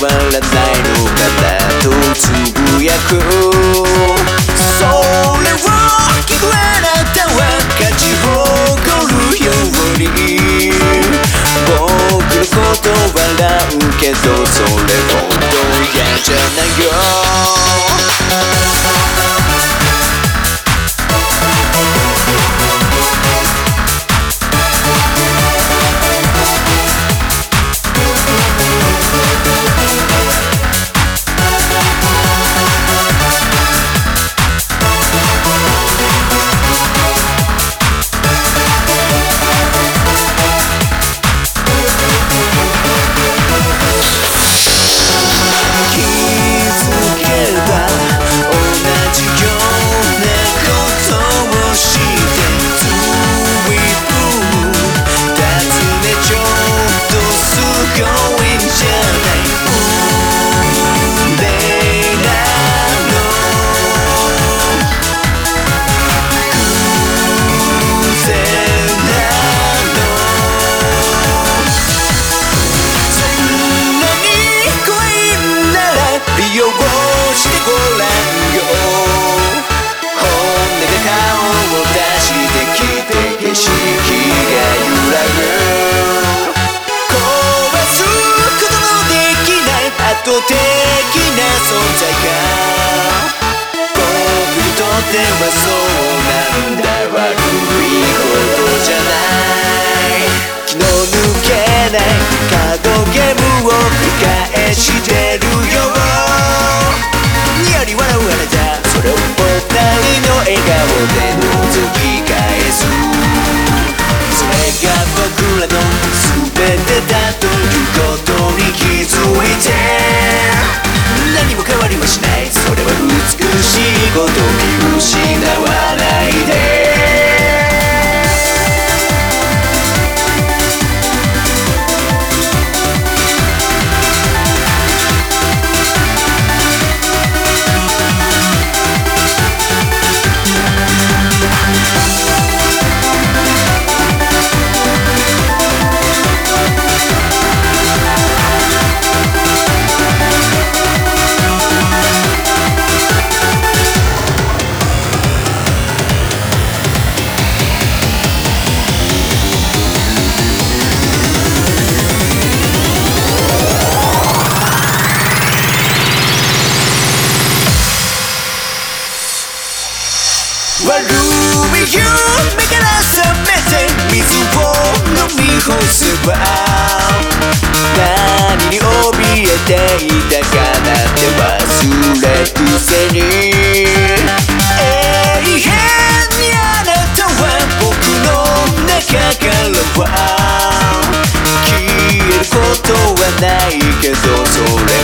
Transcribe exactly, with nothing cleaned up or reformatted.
わらないのかなとつぶやく。それを聞くあなたは勝ち誇るように僕のこと笑うけどそれほど嫌じゃないよ。圧倒的な存在が僕にとってはそうなんだ。悪いことじゃない。気の抜けないカードゲームを繰り返してるよ。にやり笑うあなた、それを二人の笑顔で覗き返す。それが僕らの全てだということに気づいて何も変わりはしない。それは美しいこと見失わないで。悪い夢から覚めて水を飲み干せば何に怯えていたかなんて忘れくせに永遠にあなたは僕の中からは消えることはないけどそれ